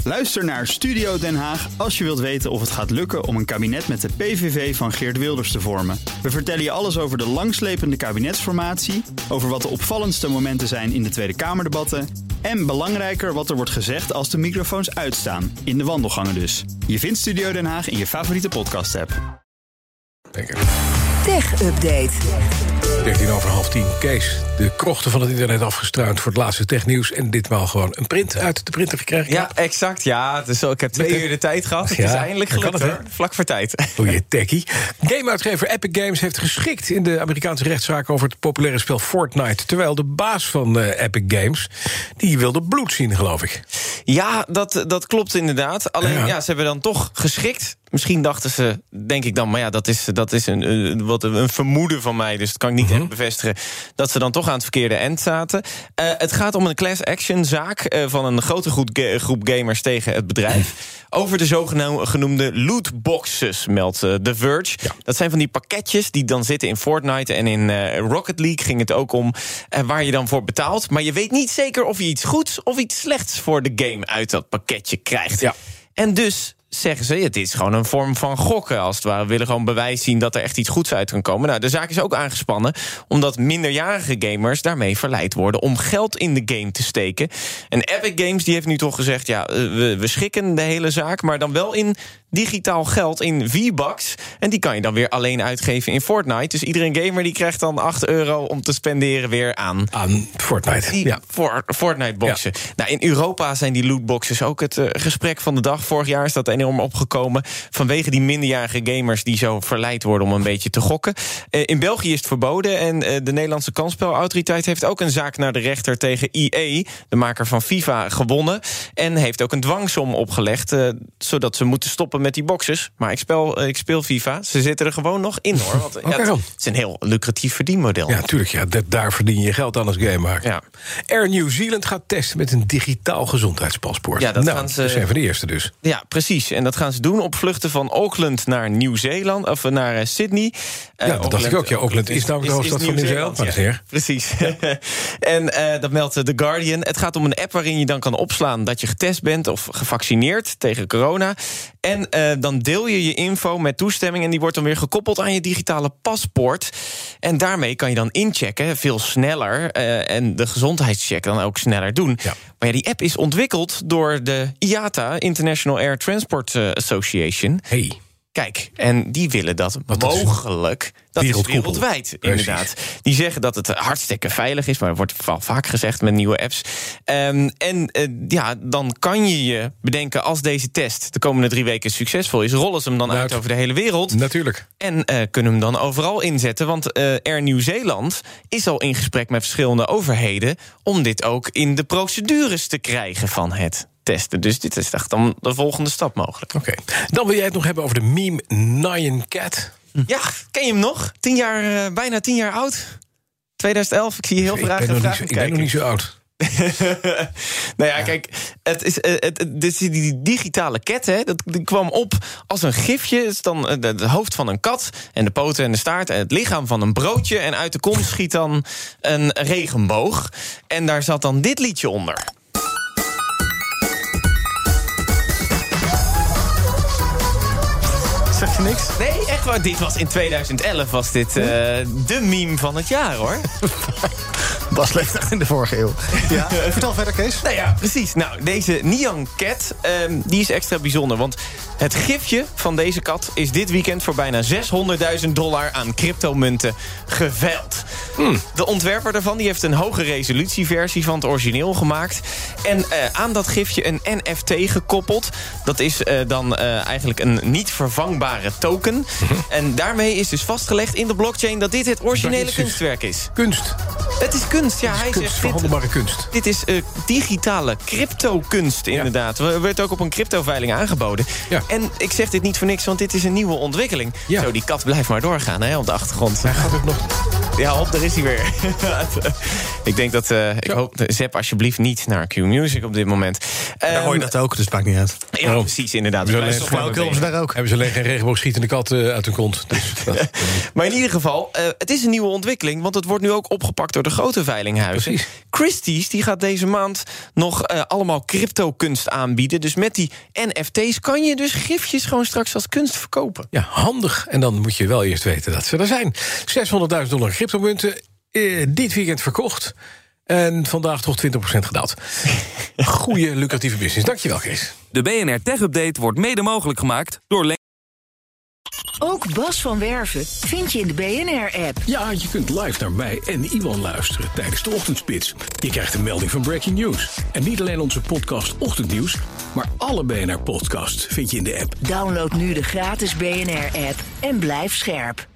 Luister naar Studio Den Haag als je wilt weten of het gaat lukken om een kabinet met de PVV van Geert Wilders te vormen. We vertellen je alles over de langslepende kabinetsformatie, over wat de opvallendste momenten zijn in de Tweede Kamerdebatten en belangrijker wat er wordt gezegd als de microfoons uitstaan, in de wandelgangen dus. Je vindt Studio Den Haag in je favoriete podcast-app. Tech Update. 10:13. Kees, de krochten van het internet afgestruind voor het laatste technieuws. En ditmaal gewoon een print uit de printer gekregen. Ja, exact. Ja, dus ik heb 2 uur de tijd gehad. Het is eindelijk gelukt, hoor. Vlak voor tijd. O je techie. Gameuitgever Epic Games heeft geschikt in de Amerikaanse rechtszaak over het populaire spel Fortnite. Terwijl de baas van Epic Games, die wilde bloed zien, geloof ik. Ja, dat klopt inderdaad. Alleen, ze hebben dan toch geschikt. Misschien dachten ze, denk ik dan, maar ja, dat is een vermoeden van mij, dus dat kan ik niet echt bevestigen, dat ze dan toch aan het verkeerde eind zaten. Het gaat om een class action zaak van een grote groep gamers tegen het bedrijf. Over de zogenoemde lootboxes, meldt The Verge. Ja. Dat zijn van die pakketjes die dan zitten in Fortnite en in Rocket League ging het ook om, waar je dan voor betaalt. Maar je weet niet zeker of je iets goeds of iets slechts voor de game uit dat pakketje krijgt. Ja. En dus zeggen ze, het is gewoon een vorm van gokken, als het ware. We willen gewoon bewijs zien dat er echt iets goeds uit kan komen. Nou, de zaak is ook aangespannen omdat minderjarige gamers daarmee verleid worden om geld in de game te steken. En Epic Games die heeft nu toch gezegd, ja, we schikken de hele zaak, maar dan wel in digitaal geld, in V-Bucks. En die kan je dan weer alleen uitgeven in Fortnite. Dus iedereen gamer die krijgt dan €8 om te spenderen weer aan Fortnite. Fortnite-boxen. Ja. Nou, in Europa zijn die lootboxes ook het gesprek van de dag. Vorig jaar is dat enorm opgekomen vanwege die minderjarige gamers die zo verleid worden om een beetje te gokken. In België is het verboden en de Nederlandse kansspelautoriteit heeft ook een zaak naar de rechter tegen EA, de maker van FIFA, gewonnen. En heeft ook een dwangsom opgelegd, zodat ze moeten stoppen met die boxes. Maar ik speel FIFA. Ze zitten er gewoon nog in, hoor. Want, het is een heel lucratief verdienmodel. Ja, tuurlijk. Ja, daar verdien je geld aan als gamemaker. Ja. Air New Zealand gaat testen met een digitaal gezondheidspaspoort. Ja, dat zijn van de eerste dus. Ja, precies. En dat gaan ze doen op vluchten van Auckland naar Nieuw-Zeeland, of naar Sydney. Dat dacht ik ook. Ja, Auckland is namelijk de hoofdstad van Nieuw-Zeeland. Ja, precies. En dat meldt The Guardian. Het gaat om een app waarin je dan kan opslaan dat je getest bent of gevaccineerd tegen corona. En dan deel je je info met toestemming en die wordt dan weer gekoppeld aan je digitale paspoort. En daarmee kan je dan inchecken, veel sneller, en de gezondheidscheck dan ook sneller doen. Ja. Maar ja, die app is ontwikkeld door de IATA, International Air Transport Association. Hey. Kijk, en die willen dat mogelijk. Dat is wereldwijd, inderdaad. Die zeggen dat het hartstikke veilig is, maar er wordt vaak gezegd met nieuwe apps. Dan kan je je bedenken, als deze test de komende 3 weken succesvol is, rollen ze hem dan uit over de hele wereld. Natuurlijk. En kunnen hem dan overal inzetten. Want Air Nieuw-Zeeland is al in gesprek met verschillende overheden om dit ook in de procedures te krijgen van het testen. Dus dit is echt dan de volgende stap mogelijk. Oké. Dan wil jij het nog hebben over de meme Nyan Cat. Ja, ken je hem nog? Bijna 10 jaar oud. 2011, ik zie je heel graag kijken. Ik ben nog niet zo oud. Kijk, het is die digitale cat, hè, die kwam op als een gifje. Het is dan het hoofd van een kat en de poten en de staart en het lichaam van een broodje. En uit de kont schiet dan een regenboog. En daar zat dan dit liedje onder. Zeg je niks? Nee, echt waar. Dit was in 2011 was dit de meme van het jaar, hoor. Bas leeft echt in de vorige eeuw. Ja, vertel verder, Kees. Nou ja, precies. Nou, deze Nyan Cat, die is extra bijzonder. Want het gifje van deze kat is dit weekend voor bijna $600.000 aan cryptomunten geveild. De ontwerper daarvan die heeft een hoge resolutieversie van het origineel gemaakt. En aan dat gifje een NFT gekoppeld. Dat is dan eigenlijk een niet vervangbare token. En daarmee is dus vastgelegd in de blockchain dat dit het originele kunstwerk is. Kunst. Het is kunst, ja. Hij zegt verhandelbare kunst. Dit is digitale crypto-kunst, inderdaad. Er werd ook op een cryptoveiling aangeboden. Ja. En ik zeg dit niet voor niks, want dit is een nieuwe ontwikkeling. Ja. Zo, die kat blijft maar doorgaan, hè, op de achtergrond. Hij gaat ook nog. Ja, daar is hij weer. Ik denk dat... ik hoop, zap alsjeblieft niet naar Q-Music op dit moment. Daar hoor je dat ook, dus het maakt niet uit. Ja, precies, inderdaad. Hebben ze alleen geen regenboogschietende kat uit hun kont. Dus maar in ieder geval, het is een nieuwe ontwikkeling, want het wordt nu ook opgepakt door de grote kunstveilinghuis. Precies. Christie's die gaat deze maand nog allemaal crypto-kunst aanbieden. Dus met die NFT's kan je dus gifjes gewoon straks als kunst verkopen. Ja, handig. En dan moet je wel eerst weten dat ze er zijn. $600.000 cryptomunten, dit weekend verkocht. En vandaag toch 20% gedaald. Goeie, lucratieve business. Dankjewel, Kees. De BNR Tech Update wordt mede mogelijk gemaakt door Ook Bas van Werven vind je in de BNR-app. Ja, je kunt live naar mij en Iwan luisteren tijdens de ochtendspits. Je krijgt een melding van Breaking News. En niet alleen onze podcast Ochtendnieuws, maar alle BNR-podcasts vind je in de app. Download nu de gratis BNR-app en blijf scherp.